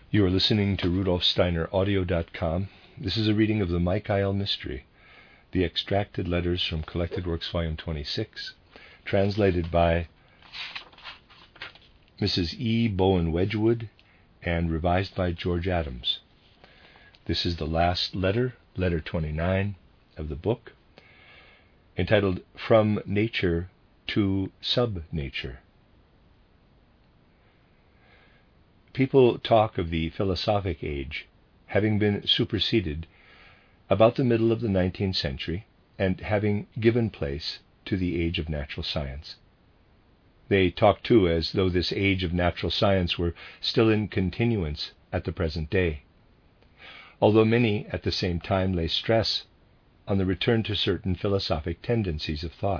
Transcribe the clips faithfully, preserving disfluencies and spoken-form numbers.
You are listening to Rudolf Steiner Audio dot com. This is a reading of the Michael Mystery, the Extracted Letters from Collected Works, Volume twenty-six, translated by Missus E. Bowen Wedgwood and revised by George Adams. This is the last letter, letter twenty-nine of the book, entitled From Nature to Sub-Nature. People talk of the philosophic age having been superseded about the middle of the nineteenth century and having given place to the age of natural science. They talk, too, as though this age of natural science were still in continuance at the present day, although many at the same time lay stress on the return to certain philosophic tendencies of thought.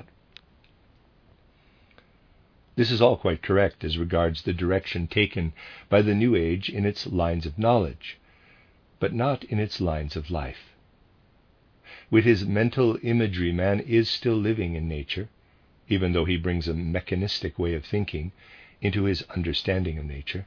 This is all quite correct as regards the direction taken by the new age in its lines of knowledge, but not in its lines of life. With his mental imagery, man is still living in nature, even though he brings a mechanistic way of thinking into his understanding of nature.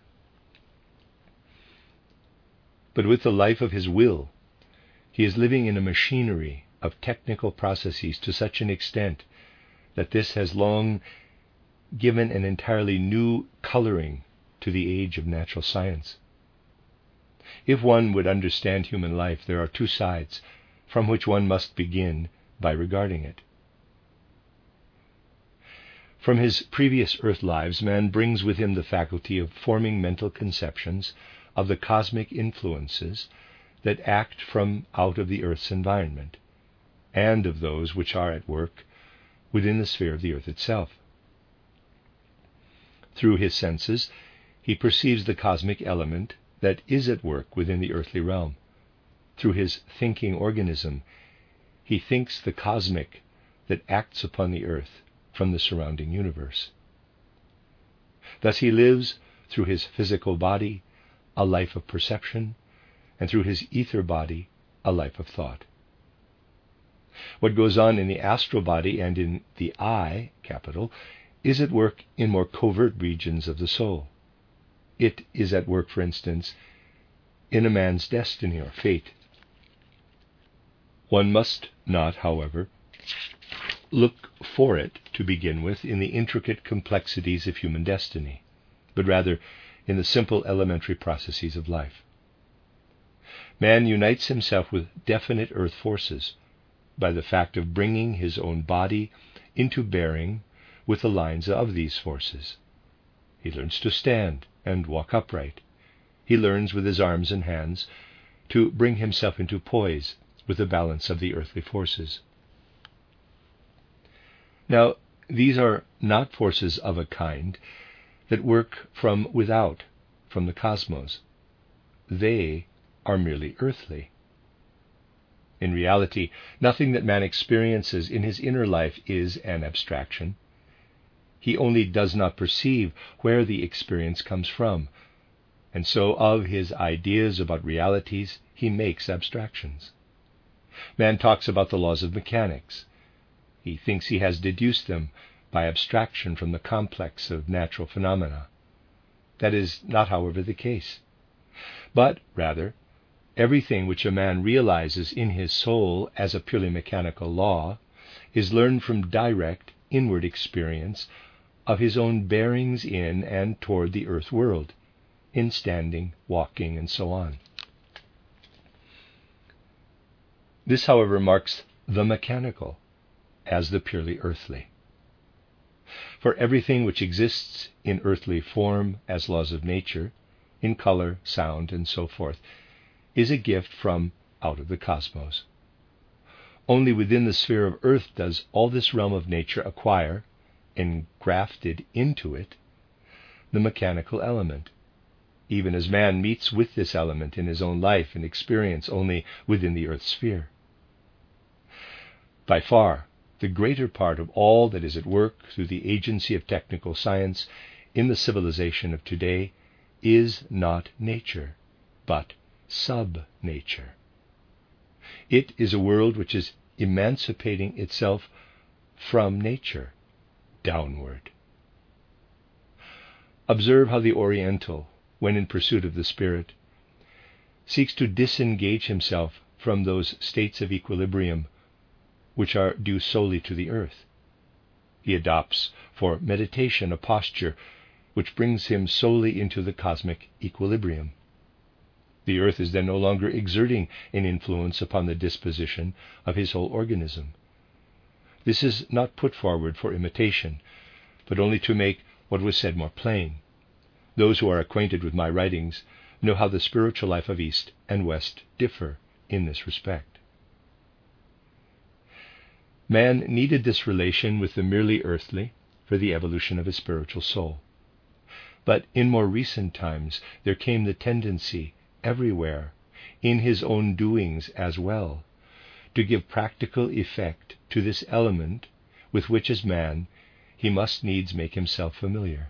But with the life of his will, he is living in a machinery of technical processes to such an extent that this has long given an entirely new coloring to the age of natural science. If one would understand human life, there are two sides from which one must begin by regarding it. From his previous earth lives, man brings with him the faculty of forming mental conceptions of the cosmic influences that act from out of the earth's environment, and of those which are at work within the sphere of the earth itself. Through his senses, he perceives the cosmic element that is at work within the earthly realm. Through his thinking organism, he thinks the cosmic that acts upon the earth from the surrounding universe. Thus he lives through his physical body a life of perception, and through his ether body a life of thought. What goes on in the astral body and in the I, capital, is at work in more covert regions of the soul. It is at work, for instance, in a man's destiny or fate. One must not, however, look for it to begin with in the intricate complexities of human destiny, but rather in the simple elementary processes of life. Man unites himself with definite earth forces by the fact of bringing his own body into bearing with the lines of these forces. He learns to stand and walk upright. He learns with his arms and hands to bring himself into poise with the balance of the earthly forces. Now, these are not forces of a kind that work from without, from the cosmos. They are merely earthly. In reality, nothing that man experiences in his inner life is an abstraction. He only does not perceive where the experience comes from, and so of his ideas about realities he makes abstractions. Man talks about the laws of mechanics. He thinks he has deduced them by abstraction from the complex of natural phenomena. That is not, however, the case. But, rather, everything which a man realizes in his soul as a purely mechanical law is learned from direct inward experience of his own bearings in and toward the earth world, in standing, walking, and so on. This, however, marks the mechanical as the purely earthly. For everything which exists in earthly form as laws of nature, in color, sound, and so forth, is a gift from out of the cosmos. Only within the sphere of earth does all this realm of nature acquire, engrafted into it, the mechanical element, even as man meets with this element in his own life and experience only within the earth sphere. By far, the greater part of all that is at work through the agency of technical science in the civilization of today is not nature, but sub-nature. It is a world which is emancipating itself from nature downward. Observe how the Oriental, when in pursuit of the spirit, seeks to disengage himself from those states of equilibrium which are due solely to the earth. He adopts for meditation a posture which brings him solely into the cosmic equilibrium. The earth is then no longer exerting an influence upon the disposition of his whole organism. This is not put forward for imitation, but only to make what was said more plain. Those who are acquainted with my writings know how the spiritual life of East and West differ in this respect. Man needed this relation with the merely earthly for the evolution of his spiritual soul. But in more recent times there came the tendency everywhere, in his own doings as well, to give practical effect to this element with which as man he must needs make himself familiar.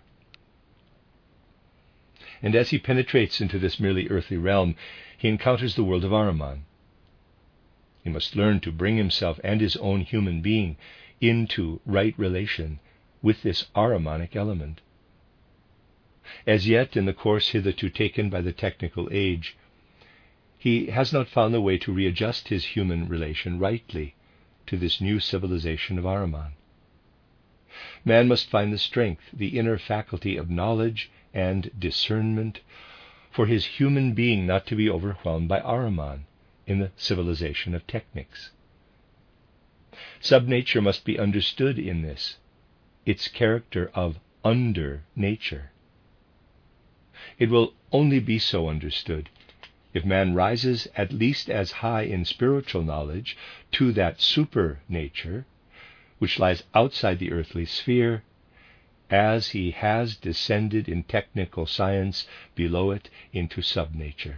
And as he penetrates into this merely earthly realm, he encounters the world of Ahriman. He must learn to bring himself and his own human being into right relation with this Ahrimanic element. As yet, in the course hitherto taken by the technical age, he has not found the way to readjust his human relation rightly to this new civilization of Ahriman. Man must find the strength, the inner faculty of knowledge and discernment, for his human being not to be overwhelmed by Ahriman in the civilization of technics. Subnature must be understood in this, its character of under nature. It will only be so understood if man rises at least as high in spiritual knowledge to that super nature which lies outside the earthly sphere, as he has descended in technical science below it into subnature.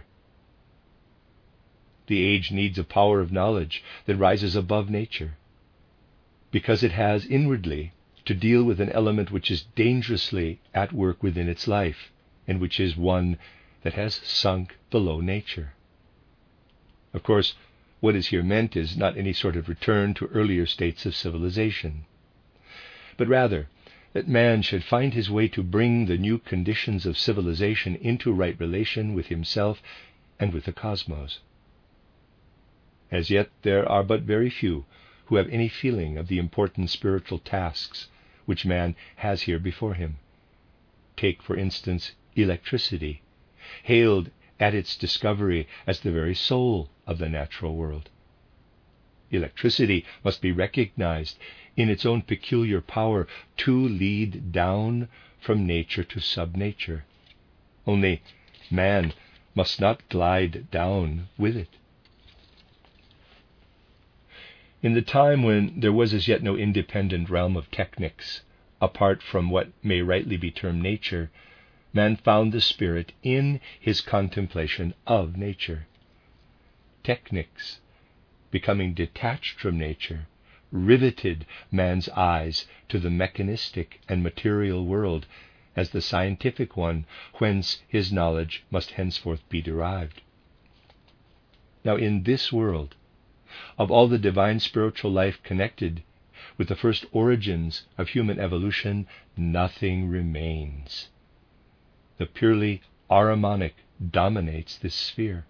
The age needs a power of knowledge that rises above nature, because it has inwardly to deal with an element which is dangerously at work within its life, and which is one that has sunk below nature. Of course, what is here meant is not any sort of return to earlier states of civilization, but rather that man should find his way to bring the new conditions of civilization into right relation with himself and with the cosmos. As yet there are but very few who have any feeling of the important spiritual tasks which man has here before him. Take, for instance, electricity, hailed at its discovery as the very soul of the natural world. Electricity must be recognized in its own peculiar power to lead down from nature to subnature. Only man must not glide down with it. In the time when there was as yet no independent realm of technics, apart from what may rightly be termed nature, man found the spirit in his contemplation of nature. Technics, becoming detached from nature, riveted man's eyes to the mechanistic and material world as the scientific one whence his knowledge must henceforth be derived. Now in this world, of all the divine spiritual life connected with the first origins of human evolution, nothing remains. The purely Ahrimanic dominates this sphere.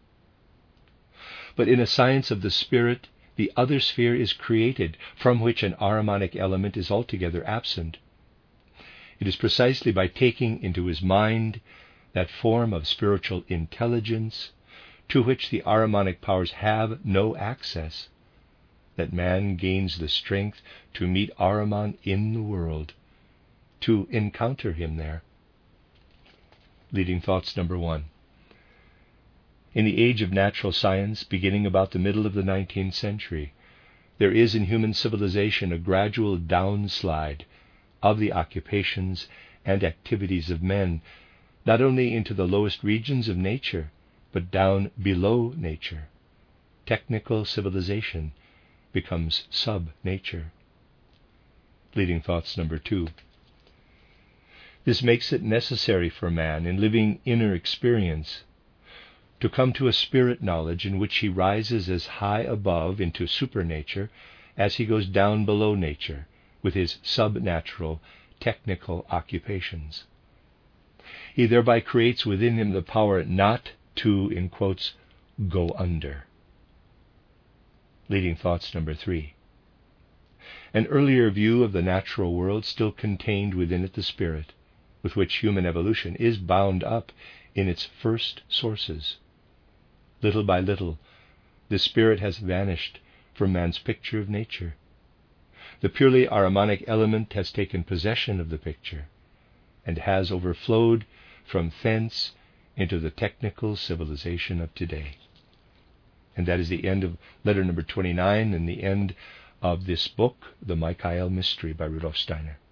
But in a science of the spirit, the other sphere is created, from which an Ahrimanic element is altogether absent. It is precisely by taking into his mind that form of spiritual intelligence to which the Ahrimanic powers have no access that man gains the strength to meet Ahriman in the world, to encounter him there. Leading thoughts number one. In the age of natural science, beginning about the middle of the nineteenth century, there is in human civilization a gradual downslide of the occupations and activities of men, not only into the lowest regions of nature, but down below nature. Technical civilization becomes sub-nature. Leading thoughts number two. This makes it necessary for man, in living inner experience, to come to a spirit knowledge in which he rises as high above into supernature as he goes down below nature with his subnatural technical occupations. He thereby creates within him the power not to, in quotes, go under. Leading thoughts number three. An earlier view of the natural world still contained within it the spirit, with which human evolution is bound up in its first sources. Little by little, this spirit has vanished from man's picture of nature. The purely Ahrimanic element has taken possession of the picture, and has overflowed from thence into the technical civilization of today. And that is the end of letter number twenty-nine and the end of this book, The Michael Mystery by Rudolf Steiner.